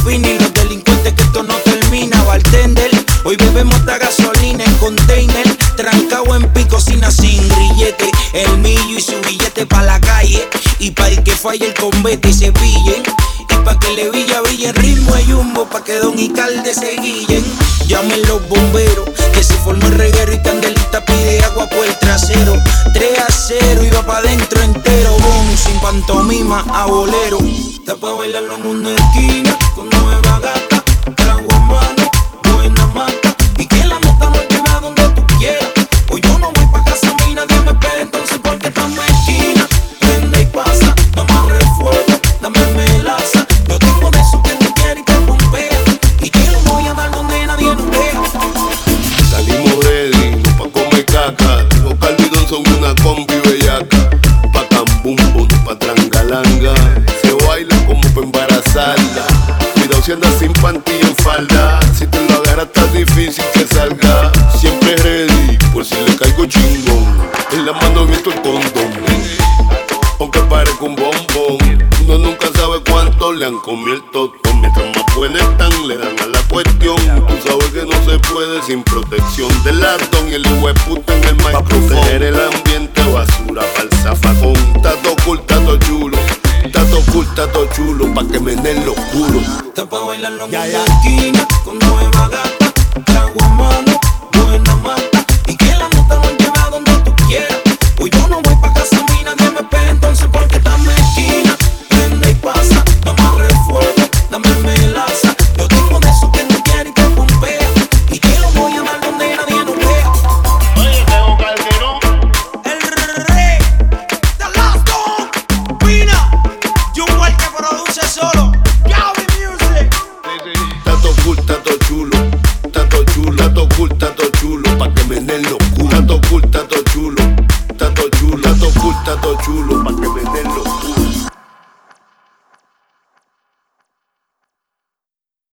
fina y los delincuentes que esto no termina. Bartender, hoy bebemos esta gasolina en container, trancado en picocina sin grillete. El millo y su billete pa' la calle, y pa' el que falle el convete y se pillen, y pa' que le brille el ritmo de Jumbo, pa' que Don y Calde se guillen. Llamen los bomberos, que se formó el reguero y Candelita pide agua por el trasero. 3-0 y va pa' dentro entero, boom, sin pantomima a bolero. Está pa' bailarlo en una esquina, con nueva gata, trago a mano, buena mata, y que la nota no lleve a donde tú quieras. Hoy yo no voy pa' casa, a mí nadie me espera, entonces porque estamos en esquina. Prende y pasa, dame refuego, dame melaza. Yo tengo de eso que no quiere y te pompea, y que lo voy a dar donde nadie nos vea. Salimos ready, no pa' comer caca. Los Calvidón son una combi bellaca. Pa' cambumbo, pa' trangalanga. Se baila como pa' embarazarla. Cuidado si andas sin panty en falda. Si te lo agarras está difícil que salga. Siempre ready, por si le caigo chingón. En la mano viento el condón, aunque parezca un bombón. Uno nunca sabe cuánto le han comido el totón. Mientras más buenas están, le dan a la cuestión. Tú sabes que no se puede sin protección del latón y el hueputa en el micrófono. Pa' proteger el ambiente, basura pa'l zafacón. Tato cool, tato chulo, tato cool, tato chulo, pa' que me den lo oscuro. Está pa' bailarlo en una esquina, con nueva gata, trago a mano,